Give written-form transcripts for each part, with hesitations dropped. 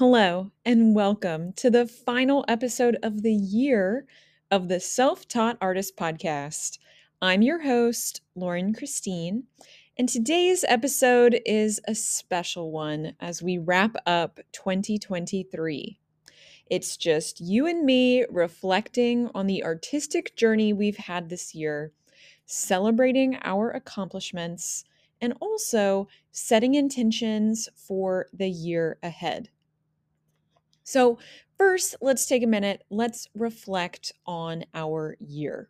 Hello, and welcome to the final episode of the year of the Self Taught Artist Podcast. I'm your host, Lauren Christine, and today's episode is a special one as we wrap up 2023. It's just you and me reflecting on the artistic journey we've had this year, celebrating our accomplishments, and also setting intentions for the year ahead. So, first, let's take a minute. Let's reflect on our year.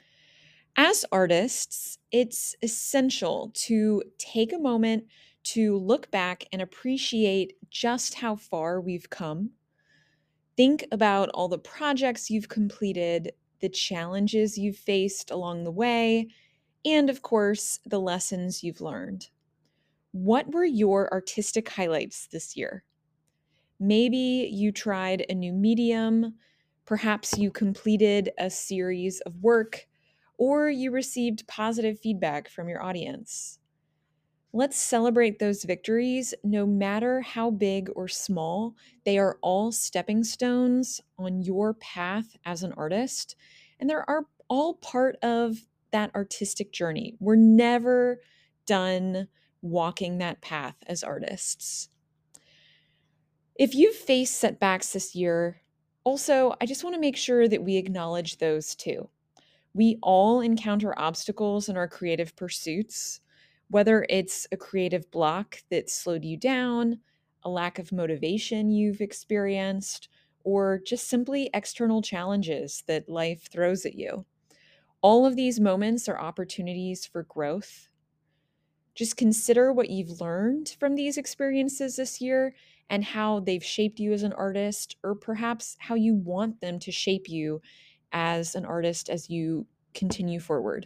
As artists, it's essential to take a moment to look back and appreciate just how far we've come. Think about all the projects you've completed, the challenges you've faced along the way, and of course, the lessons you've learned. What were your artistic highlights this year? Maybe you tried a new medium, perhaps you completed a series of work, or you received positive feedback from your audience. Let's celebrate those victories, no matter how big or small. They are all stepping stones on your path as an artist, and they are all part of that artistic journey. We're never done walking that path as artists. If you've faced setbacks this year, also, I just want to make sure that we acknowledge those too. We all encounter obstacles in our creative pursuits, whether it's a creative block that slowed you down, a lack of motivation you've experienced, or just simply external challenges that life throws at you. All of these moments are opportunities for growth. Just consider what you've learned from these experiences this year and how they've shaped you as an artist, or perhaps how you want them to shape you as an artist as you continue forward.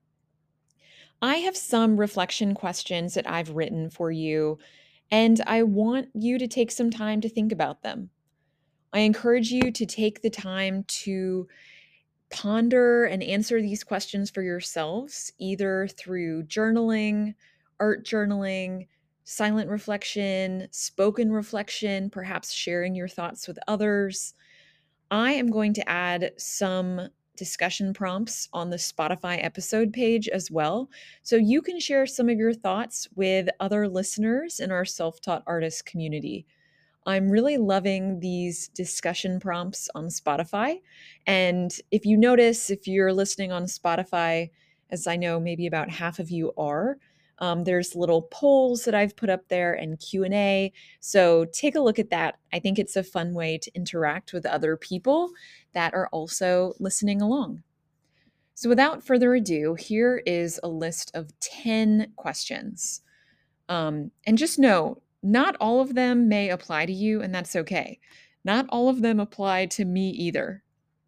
I have some reflection questions that I've written for you, and I want you to take some time to think about them. I encourage you to take the time to ponder and answer these questions for yourselves, either through journaling, art journaling, silent reflection, spoken reflection, perhaps sharing your thoughts with others. I am going to add some discussion prompts on the Spotify episode page as well. So you can share some of your thoughts with other listeners in our self taught artist community. I'm really loving these discussion prompts on Spotify. And if you notice, if you're listening on Spotify, as I know maybe about half of you are, there's little polls that I've put up there and Q&A. So take a look at that. I think it's a fun way to interact with other people that are also listening along. So without further ado, here is a list of 10 questions. And just know, not all of them may apply to you, and that's okay. Not all of them apply to me either.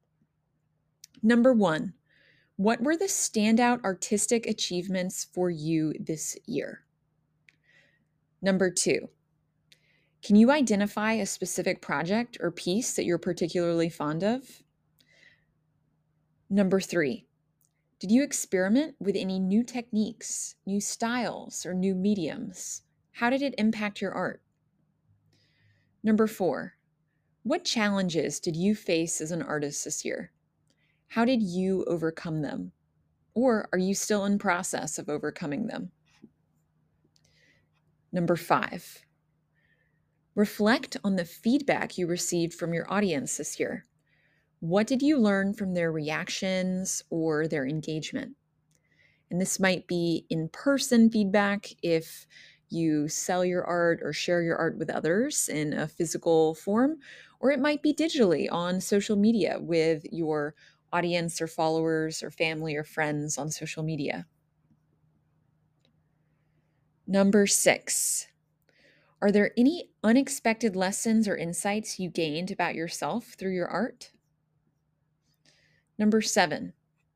Number one, what were the standout artistic achievements for you this year? Number two, can you identify a specific project or piece that you're particularly fond of? Number three, did you experiment with any new techniques, new styles, or new mediums? How did it impact your art? Number four, what challenges did you face as an artist this year? How did you overcome them? Or are you still in process of overcoming them? Number five, reflect on the feedback you received from your audience this year. What did you learn from their reactions or their engagement? And this might be in-person feedback if you sell your art or share your art with others in a physical form, or it might be digitally on social media with your audience or followers or family or friends on social media. Number six, are there any unexpected lessons or insights you gained about yourself through your art? Number seven,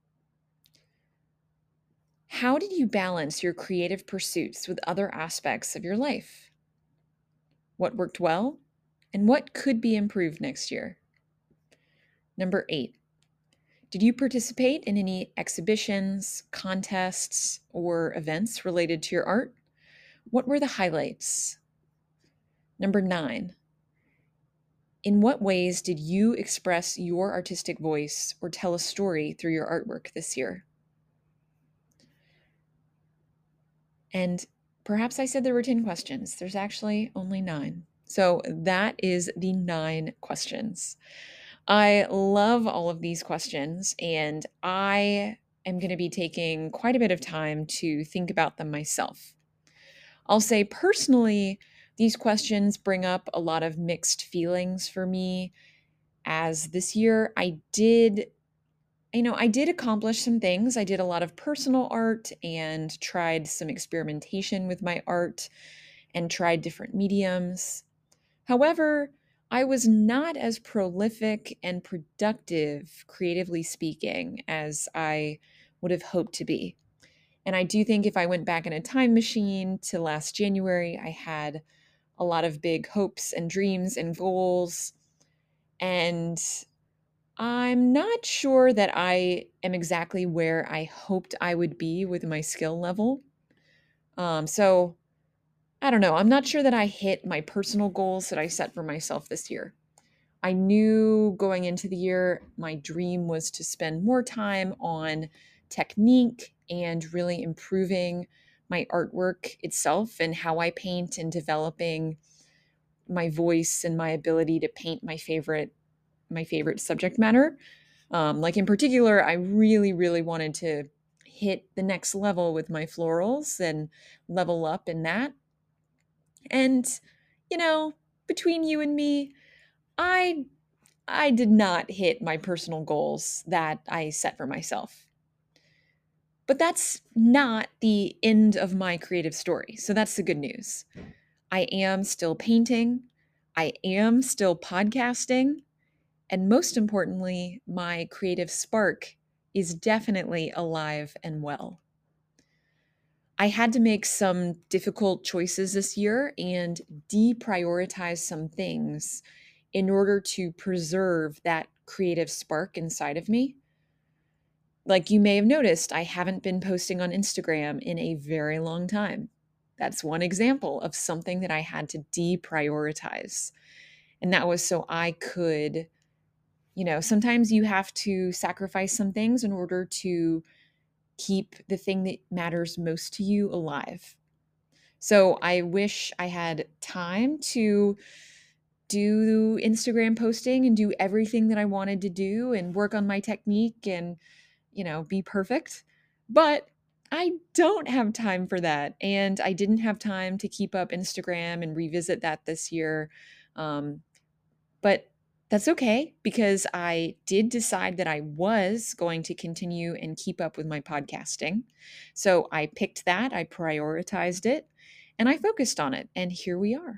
how did you balance your creative pursuits with other aspects of your life? What worked well, and what could be improved next year? Number eight, did you participate in any exhibitions, contests, or events related to your art? What were the highlights? Number nine, In what ways did you express your artistic voice or tell a story through your artwork this year? And perhaps I said there were 10 questions. There's actually only 9. So that is the 9 questions. I love all of these questions, and I am going to be taking quite a bit of time to think about them myself. I'll say personally, these questions bring up a lot of mixed feelings for me, as this year I did accomplish some things. I did a lot of personal art and tried some experimentation with my art and tried different mediums. However, I was not as prolific and productive, creatively speaking, as I would have hoped to be. And I do think if I went back in a time machine to last January, I had a lot of big hopes and dreams and goals. And I'm not sure that I am exactly where I hoped I would be with my skill level. So I don't know. I'm not sure that I hit my personal goals that I set for myself this year. I knew going into the year, my dream was to spend more time on technique and really improving my artwork itself and how I paint and developing my voice and my ability to paint my favorite subject matter. Like in particular, I really, really wanted to hit the next level with my florals and level up in that. And, you know, between you and me, I I did not hit my personal goals that I set for myself. But that's not the end of my creative story. So that's the good news. I am still painting. I am still podcasting. And most importantly, my creative spark is definitely alive and well. I had to make some difficult choices this year and deprioritize some things in order to preserve that creative spark inside of me. Like you may have noticed, I haven't been posting on Instagram in a very long time. That's one example of something that I had to deprioritize. And that was so I could, sometimes you have to sacrifice some things in order to keep the thing that matters most to you alive. So I wish I had time to do Instagram posting and do everything that I wanted to do and work on my technique and, be perfect. But I don't have time for that. And I didn't have time to keep up Instagram and revisit that this year. But that's okay because I did decide that I was going to continue and keep up with my podcasting. So I picked that, I prioritized it, and I focused on it. And here we are,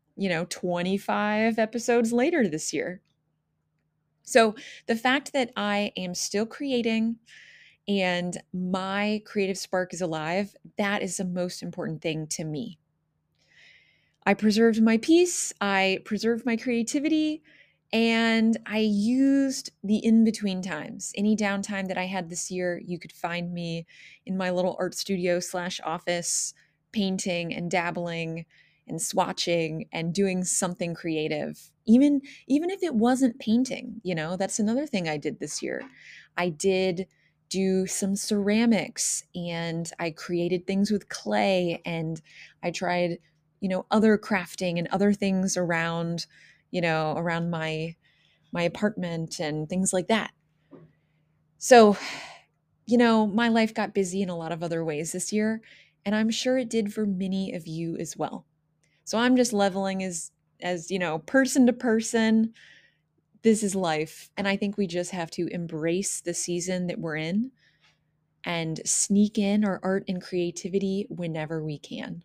25 episodes later this year. So the fact that I am still creating and my creative spark is alive, that is the most important thing to me. I preserved my peace, I preserved my creativity, and I used the in between times. Any downtime that I had this year, you could find me in my little art studio slash office, painting and dabbling and swatching and doing something creative. Even if it wasn't painting, that's another thing I did this year. I did do some ceramics and I created things with clay and I tried other crafting and other things around my apartment and things like that. So, my life got busy in a lot of other ways this year, and I'm sure it did for many of you as well. So I'm just leveling as person to person. This is life, and I think we just have to embrace the season that we're in and sneak in our art and creativity whenever we can.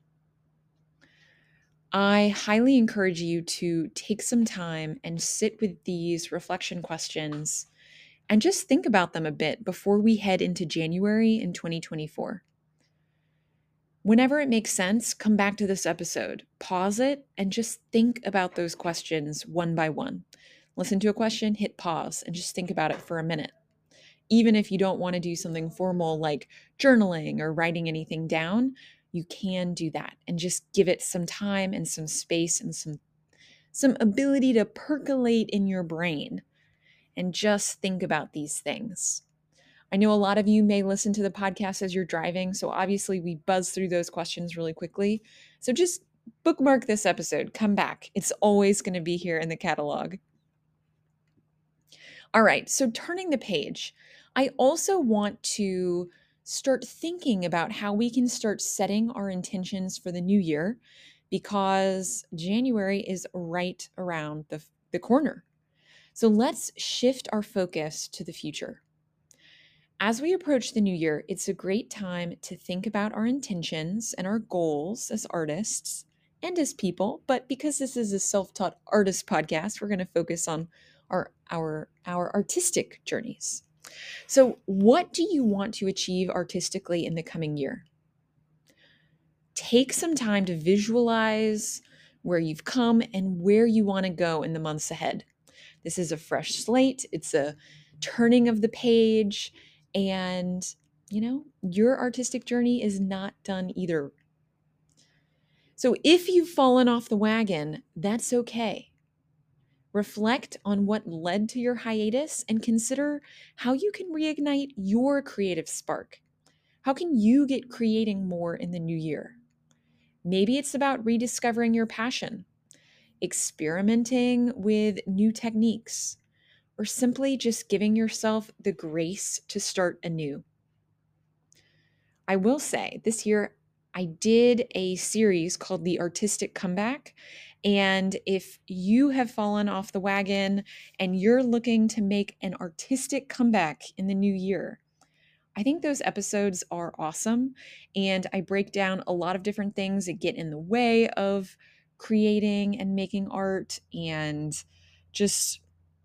I highly encourage you to take some time and sit with these reflection questions and just think about them a bit before we head into January in 2024. Whenever it makes sense, come back to this episode, pause it, and just think about those questions one by one. Listen to a question, hit pause, and just think about it for a minute. Even if you don't want to do something formal like journaling or writing anything down, you can do that and just give it some time and some space and some ability to percolate in your brain and just think about these things. I know a lot of you may listen to the podcast as you're driving, so obviously we buzz through those questions really quickly. So just bookmark this episode, come back. It's always going to be here in the catalog. All right, so turning the page, I also want to start thinking about how we can start setting our intentions for the new year because January is right around the corner. So let's shift our focus to the future. As we approach the new year, it's a great time to think about our intentions and our goals as artists and as people. But because this is a self-taught artist podcast, we're going to focus on our artistic journeys. So, what do you want to achieve artistically in the coming year? Take some time to visualize where you've come and where you want to go in the months ahead. This is a fresh slate, it's a turning of the page, and your artistic journey is not done either. So if you've fallen off the wagon, that's okay. Reflect on what led to your hiatus and consider how you can reignite your creative spark. How can you get creating more in the new year? Maybe it's about rediscovering your passion, experimenting with new techniques, or simply just giving yourself the grace to start anew. I will say this year I did a series called The Artistic Comeback. And if you have fallen off the wagon and you're looking to make an artistic comeback in the new year, I think those episodes are awesome. And I break down a lot of different things that get in the way of creating and making art and just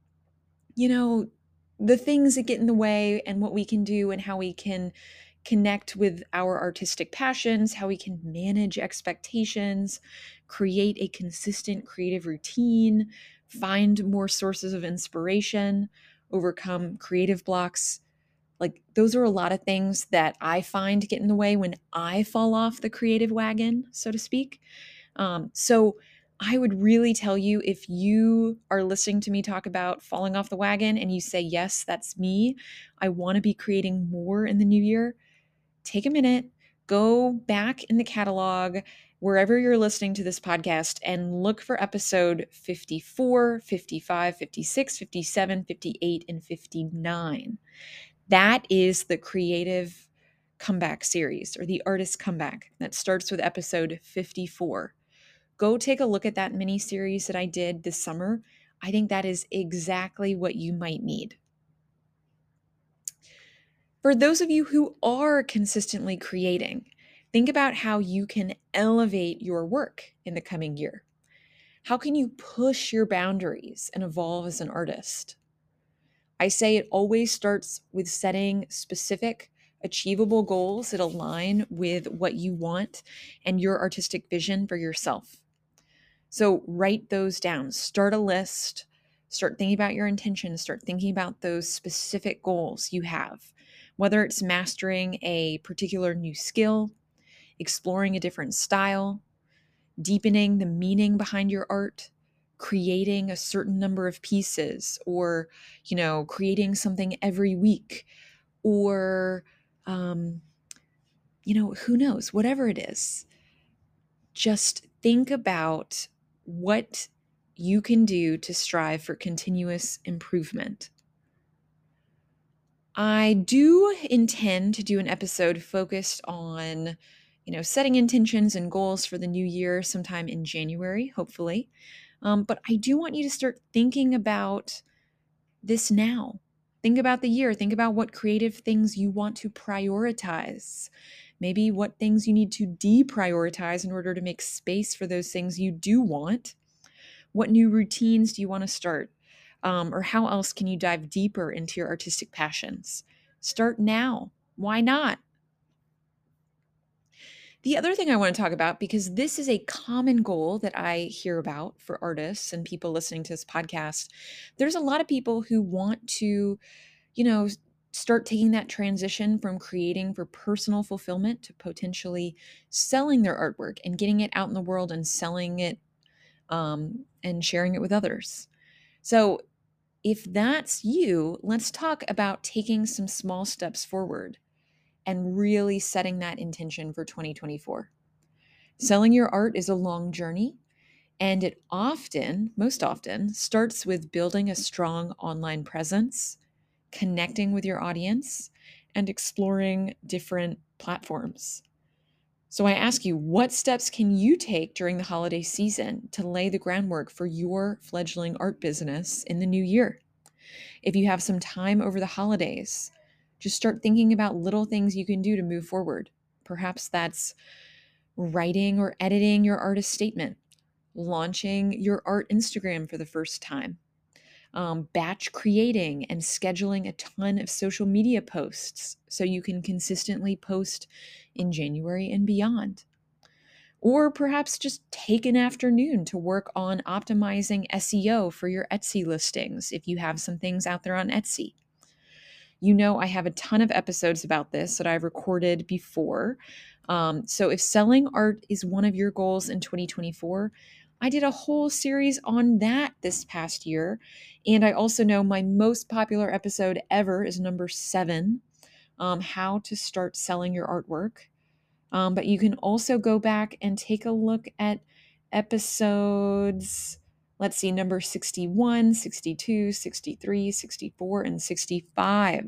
the things that get in the way and what we can do and how we can connect with our artistic passions, how we can manage expectations, create a consistent creative routine, find more sources of inspiration, overcome creative blocks. Like, those are a lot of things that I find get in the way when I fall off the creative wagon, so to speak. So I would really tell you, if you are listening to me talk about falling off the wagon and you say, yes, that's me, I want to be creating more in the new year, take a minute, go back in the catalog, wherever you're listening to this podcast, and look for episode 54, 55, 56, 57, 58, and 59. That is the creative comeback series, or the artist comeback, that starts with episode 54. Go take a look at that mini series that I did this summer. I think that is exactly what you might need. For those of you who are consistently creating, think about how you can elevate your work in the coming year. How can you push your boundaries and evolve as an artist? I say it always starts with setting specific, achievable goals that align with what you want and your artistic vision for yourself. So write those down, start a list, start thinking about your intentions, start thinking about those specific goals you have, whether it's mastering a particular new skill, exploring a different style, deepening the meaning behind your art, creating a certain number of pieces, or, creating something every week, or, who knows, whatever it is. Just think about what you can do to strive for continuous improvement. I do intend to do an episode focused on, setting intentions and goals for the new year sometime in January, hopefully. But I do want you to start thinking about this now. Think about the year. Think about what creative things you want to prioritize. Maybe what things you need to deprioritize in order to make space for those things you do want. What new routines do you want to start? Or how else can you dive deeper into your artistic passions? Start now. Why not? The other thing I want to talk about, because this is a common goal that I hear about for artists and people listening to this podcast, there's a lot of people who want to, you know, start taking that transition from creating for personal fulfillment to potentially selling their artwork and getting it out in the world and selling it and sharing it with others. So, if that's you, let's talk about taking some small steps forward and really setting that intention for 2024. Selling your art is a long journey, and it most often, starts with building a strong online presence, connecting with your audience, and exploring different platforms. So I ask you, what steps can you take during the holiday season to lay the groundwork for your fledgling art business in the new year? If you have some time over the holidays, just start thinking about little things you can do to move forward. Perhaps that's writing or editing your artist statement, launching your art Instagram for the first time, batch creating and scheduling a ton of social media posts so you can consistently post in January and beyond. Or perhaps just take an afternoon to work on optimizing SEO for your Etsy listings if you have some things out there on Etsy. You know, I have a ton of episodes about this that I've recorded before. So if selling art is one of your goals in 2024, I did a whole series on that this past year. And I also know my most popular episode ever is number 7, how to start selling your artwork. But you can also go back and take a look at episodes, let's see, number 61, 62, 63, 64, and 65.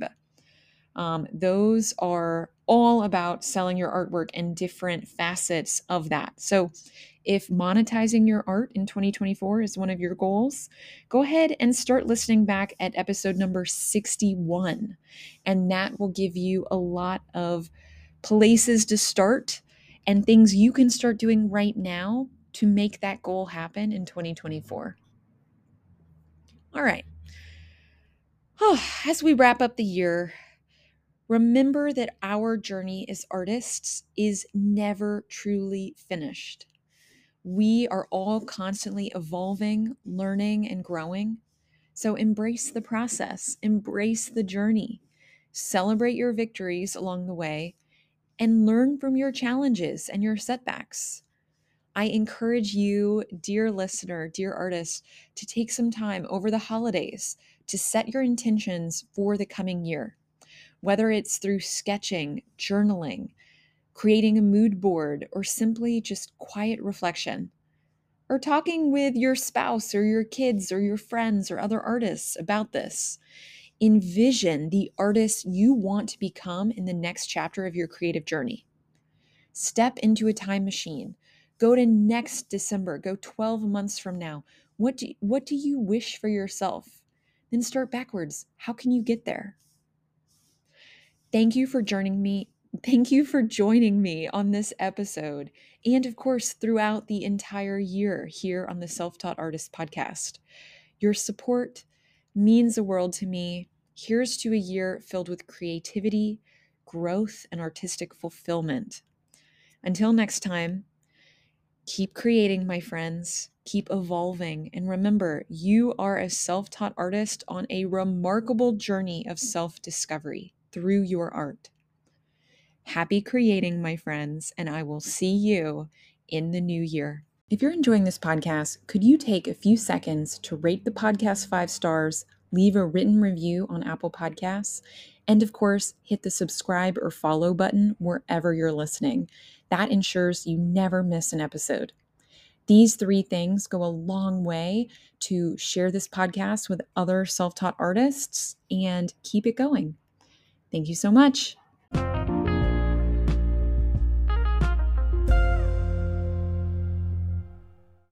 Those are all about selling your artwork and different facets of that. So, if monetizing your art in 2024 is one of your goals, go ahead and start listening back at episode number 61. And that will give you a lot of places to start and things you can start doing right now to make that goal happen in 2024. All right. As we wrap up the year, remember that our journey as artists is never truly finished. We are all constantly evolving, learning, and growing. So embrace the process, embrace the journey, celebrate your victories along the way, and learn from your challenges and your setbacks. I encourage you, dear listener, dear artist, to take some time over the holidays to set your intentions for the coming year. Whether it's through sketching, journaling, creating a mood board, or simply just quiet reflection, or talking with your spouse or your kids or your friends or other artists about this. Envision the artist you want to become in the next chapter of your creative journey. Step into a time machine. Go to next December, go 12 months from now. What do you wish for yourself? Then start backwards. How can you get there? Thank you for joining me. Thank you for joining me on this episode, and of course, throughout the entire year here on the Self Taught Artist podcast. Your support means the world to me. Here's to a year filled with creativity, growth, and artistic fulfillment. Until next time, keep creating, my friends. Keep evolving. And remember, you are a self taught artist on a remarkable journey of self discovery through your art. Happy creating, my friends, and I will see you in the new year. If you're enjoying this podcast, could you take a few seconds to rate the podcast 5 stars, leave a written review on Apple Podcasts, and of course, hit the subscribe or follow button wherever you're listening. That ensures you never miss an episode. These 3 things go a long way to share this podcast with other self-taught artists and keep it going. Thank you so much.